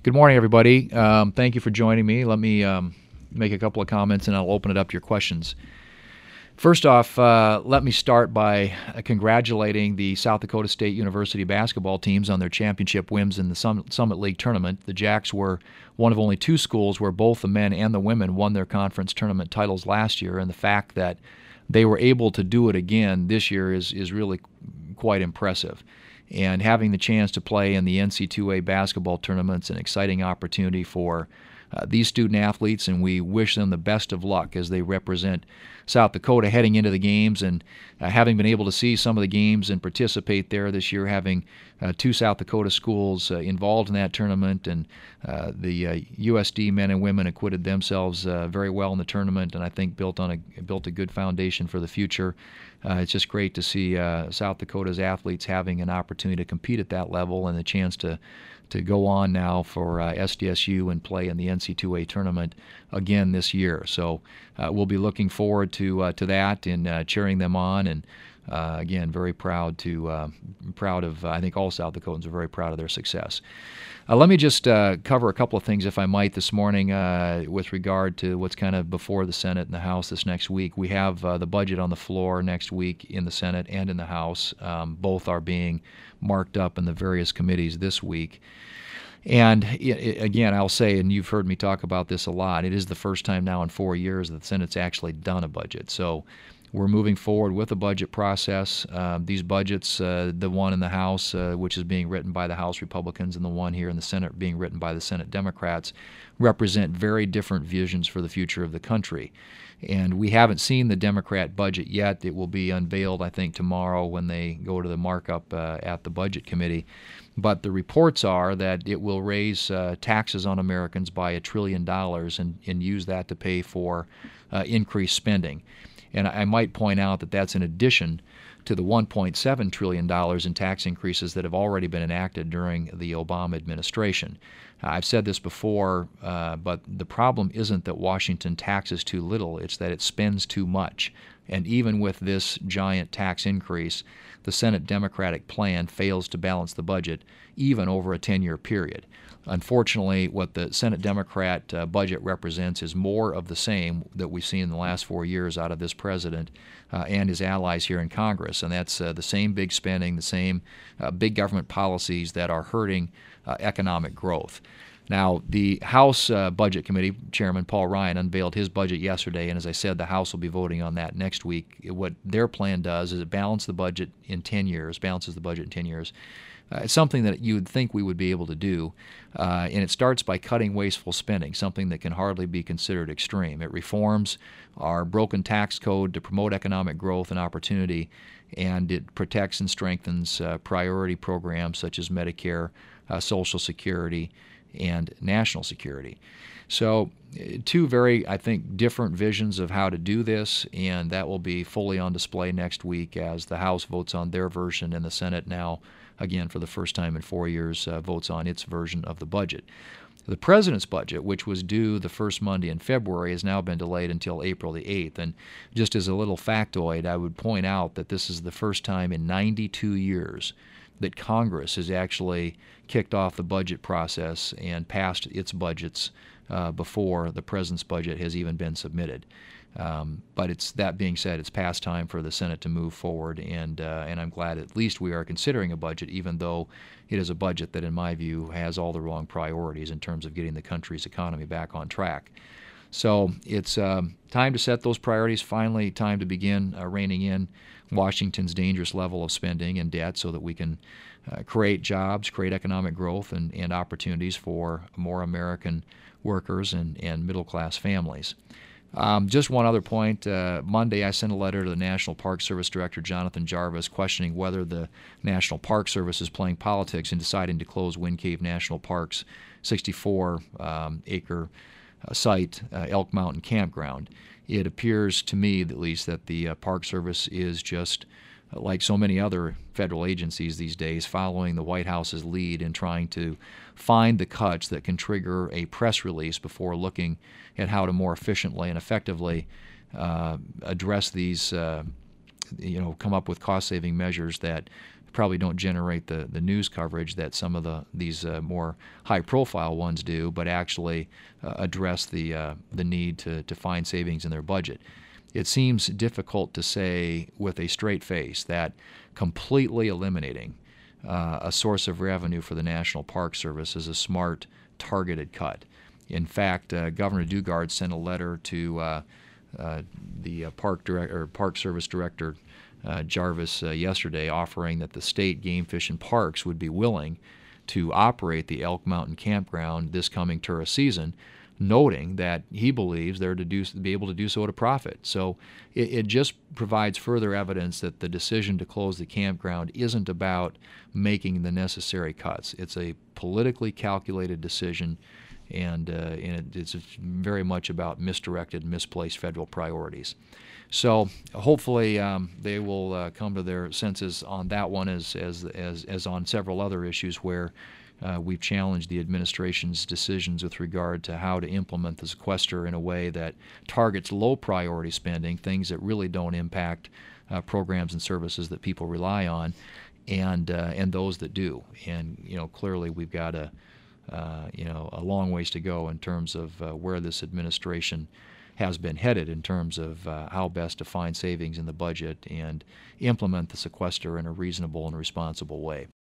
Good morning, everybody. Thank you for joining me. Let me make a couple of comments, and I'll open it up to your questions. First off, let me start by congratulating the South Dakota State University basketball teams on their championship wins in the Summit League tournament. The Jacks were one of only two schools where both the men and the women won their conference tournament titles last year, and the fact that they were able to do it again this year is really quite impressive. And having the chance to play in the NC2A basketball tournament's an exciting opportunity for these student athletes, and we wish them the best of luck as they represent South Dakota heading into the games. And having been able to see some of the games and participate there this year, having two South Dakota schools involved in that tournament, and the USD men and women acquitted themselves very well in the tournament, and I think built a good foundation for the future. It's just great to see South Dakota's athletes having an opportunity to compete at that level and the chance to go on now for SDSU and play in the NC2A tournament again this year. So we'll be looking forward to that and cheering them on. And again, very proud of. I think all South Dakotans are very proud of their success. Let me just cover a couple of things, if I might, this morning with regard to what's kind of before the Senate and the House this next week. We have the budget on the floor next week in the Senate and in the House. Both are being marked up in the various committees this week. And again, I'll say, and you've heard me talk about this a lot, it is the first time now in 4 years that the Senate's actually done a budget. So we're moving forward with the budget process. These budgets, the one in the House, which is being written by the House Republicans, and the one here in the Senate being written by the Senate Democrats, represent very different visions for the future of the country. And we haven't seen the Democrat budget yet. It will be unveiled, I think, tomorrow when they go to the markup at the Budget Committee. But the reports are that it will raise taxes on Americans by $1 trillion and use that to pay for increased spending. And I might point out that that's in addition to the $1.7 trillion in tax increases that have already been enacted during the Obama administration. I've said this before, but the problem isn't that Washington taxes too little, it's that it spends too much. And even with this giant tax increase, the Senate Democratic plan fails to balance the budget even over a 10-year period. Unfortunately, what the Senate Democrat budget represents is more of the same that we've seen in the last 4 years out of this president and his allies here in Congress. And that's the same big spending, the same big government policies that are hurting economic growth. Now, the House Budget Committee Chairman Paul Ryan unveiled his budget yesterday, and as I said, the House will be voting on that next week. What their plan does is it balances the budget in 10 years. It's something that you would think we would be able to do, and it starts by cutting wasteful spending, something that can hardly be considered extreme. It reforms our broken tax code to promote economic growth and opportunity, and it protects and strengthens priority programs such as Medicare, Social Security, and national security. So two very, I think, different visions of how to do this, and that will be fully on display next week as the House votes on their version and the Senate now, again, for the first time in 4 years, votes on its version of the budget. The President's budget, which was due the first Monday in February, has now been delayed until April the 8th. And just as a little factoid, I would point out that this is the first time in 92 years that Congress has actually kicked off the budget process and passed its budgets before the President's budget has even been submitted. But that being said, it's past time for the Senate to move forward, and I'm glad at least we are considering a budget, even though it is a budget that, in my view, has all the wrong priorities in terms of getting the country's economy back on track. So it's time to set those priorities, finally time to begin reining in Washington's dangerous level of spending and debt so that we can create jobs, create economic growth, and opportunities for more American workers and middle-class families. Just one other point. Monday, I sent a letter to the National Park Service Director, Jonathan Jarvis, questioning whether the National Park Service is playing politics in deciding to close Wind Cave National Park's 64-acre site, Elk Mountain Campground. It appears to me, at least, that the Park Service is just, like so many other federal agencies these days, following the White House's lead in trying to find the cuts that can trigger a press release before looking at how to more efficiently and effectively address these, come up with cost-saving measures that probably don't generate the news coverage that some of these more high-profile ones do, but actually address the need to find savings in their budget. It seems difficult to say with a straight face that completely eliminating a source of revenue for the National Park Service is a smart, targeted cut. In fact, Governor Dugard sent a letter to the Park Service Director Jarvis yesterday, offering that the state Game Fish and Parks would be willing to operate the Elk Mountain Campground this coming tourist season, noting that he believes they're to be able to do so at a profit. So it just provides further evidence that the decision to close the campground isn't about making the necessary cuts. It's a politically calculated decision, and it's very much about misdirected, misplaced federal priorities. So hopefully they will come to their senses on that one, as on several other issues where we've challenged the administration's decisions with regard to how to implement the sequester in a way that targets low priority spending, things that really don't impact programs and services that people rely on, and those that do. And clearly we've got a long ways to go in terms of where this administration has been headed in terms of how best to find savings in the budget and implement the sequester in a reasonable and responsible way.